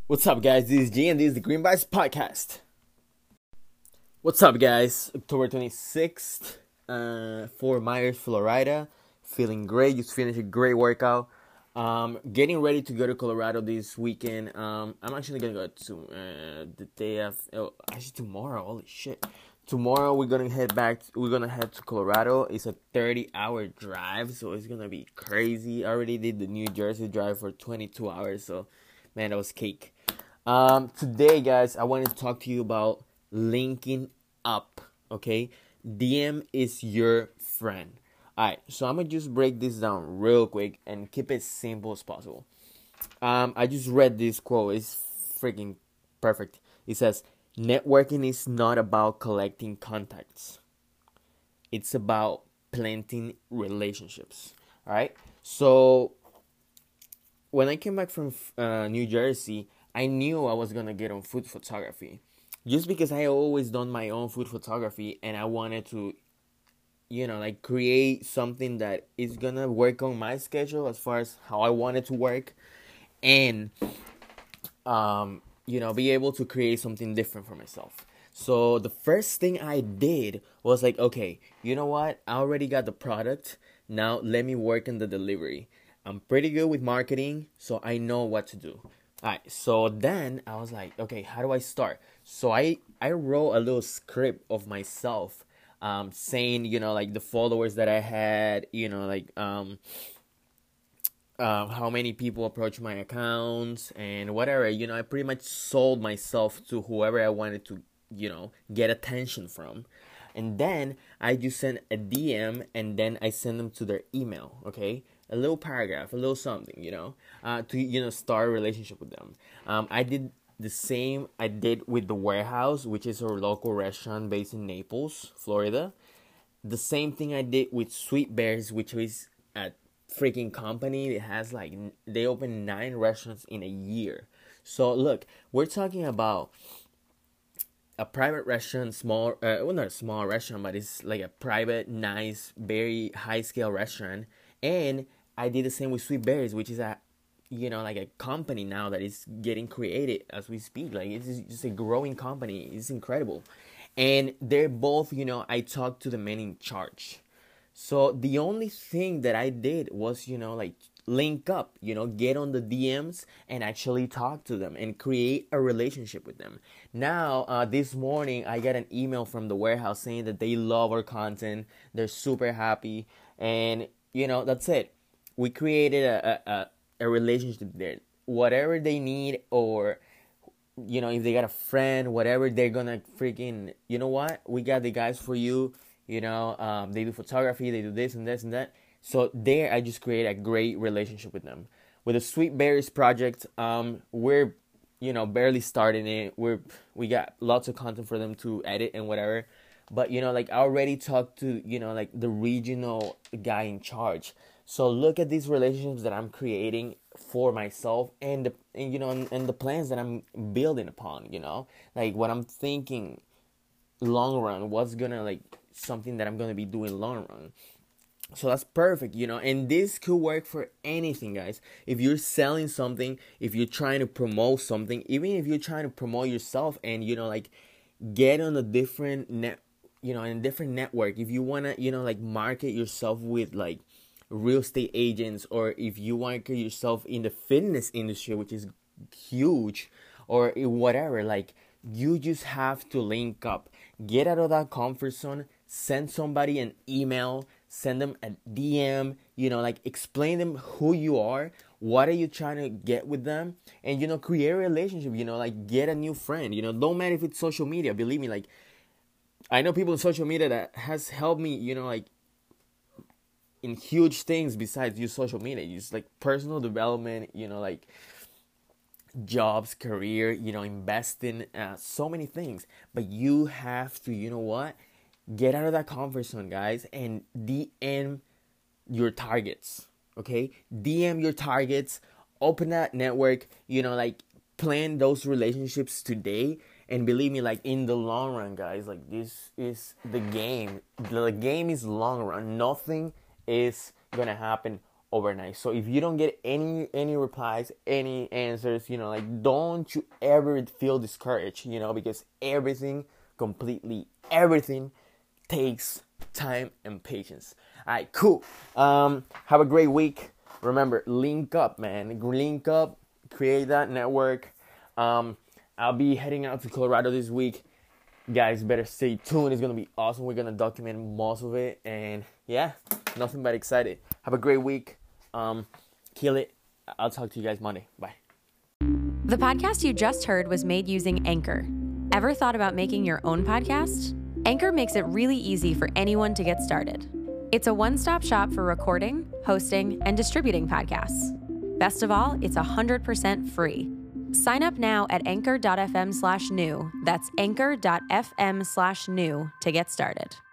What's up, guys? This is G, and this is the Green Vibes Podcast. What's up, guys? October 26th, Fort Myers, Florida. Feeling great. Just finished a great workout. Getting ready to go to Colorado this weekend. I'm actually gonna go to the day after. Oh, actually tomorrow. Holy shit! Tomorrow we're gonna head back. We're gonna head to Colorado. It's a 30-hour drive, so it's gonna be crazy. I already did the New Jersey drive for 22 hours, so man, that was cake. Today, guys, I wanted to talk to you about linking up. Okay, DM is your friend. Alright, so I'm gonna just break this down real quick and keep it simple as possible. I just read this quote. It's freaking perfect. It says, "Networking is not about collecting contacts. It's about planting relationships." All right. So when I came back from New Jersey, I knew I was gonna get on food photography, just because I always done my own food photography, and I wanted to, like create something that is gonna work on my schedule as far as how I want it to work, and be able to create something different for myself. So the first thing I did was like, okay, you know what? I already got the product. Now let me work on the delivery. I'm pretty good with marketing, so I know what to do. Alright, so then I was like, okay, how do I start? So I wrote a little script of myself, saying, like the followers that I had, how many people approach my accounts and whatever. I pretty much sold myself to whoever I wanted to, get attention from. And then I just send a DM, and then I send them to their email, okay? A little paragraph, a little something, to, start a relationship with them. I did the same I did with The Warehouse, which is our local restaurant based in Naples, Florida. The same thing I did with Sweet Bears, which is a freaking company that has they open 9 restaurants in a year. So look, we're talking about a private restaurant, small, well, not a small restaurant, but it's like a private, nice, very high scale restaurant. And I did the same with Sweet Berries, which is like a company now that is getting created as we speak. Like, it's just a growing company. It's incredible. And they're both, I talked to the man in charge. So the only thing that I did was, like link up, get on the DMs and actually talk to them and create a relationship with them. Now, this morning, I got an email from The Warehouse saying that they love our content. They're super happy. And, that's it. We created a relationship there. Whatever they need, or if they got a friend, whatever, they're gonna freaking, you know what? We got the guys for you. They do photography, they do this and this and that. So there, I just create a great relationship with them. With the Sweet Berries project, we're, barely starting it. We got lots of content for them to edit and whatever. But, like I already talked to, like the regional guy in charge. So look at these relationships that I'm creating for myself, and the plans that I'm building upon, like what I'm thinking long run, what's gonna like something that I'm gonna be doing long run. So that's perfect, and this could work for anything, guys. If you're selling something, if you're trying to promote something, even if you're trying to promote yourself, and like get on a different in a different network. If you wanna, like market yourself with like real estate agents, or if you market yourself in the fitness industry, which is huge, or whatever, like you just have to link up, get out of that comfort zone, send somebody an email, send them a DM, like explain them who you are, what are you trying to get with them, and create a relationship, like get a new friend. Don't matter if it's social media. Believe me, like I know people in social media that has helped me, like in huge things besides use social media. Use like personal development, like jobs, career, investing, so many things. But you have to, get out of that comfort zone, guys, and DM your targets. Okay, DM your targets, open that network. Like plan those relationships today. And believe me, like in the long run, guys, like this is the game. The game is long run. Nothing is gonna happen overnight. So if you don't get any replies, any answers, like, don't you ever feel discouraged, because everything takes time and patience. All right, cool. Have a great week. Remember, link up, man. Link up, create that network. I'll be heading out to Colorado this week. Guys, better stay tuned. It's going to be awesome. We're going to document most of it. And yeah, nothing but excited. Have a great week. Kill it. I'll talk to you guys Monday. Bye. The podcast you just heard was made using Anchor. Ever thought about making your own podcast? Anchor makes it really easy for anyone to get started. It's a one-stop shop for recording, hosting, and distributing podcasts. Best of all, it's 100% free. Sign up now at anchor.fm/new. That's anchor.fm/new to get started.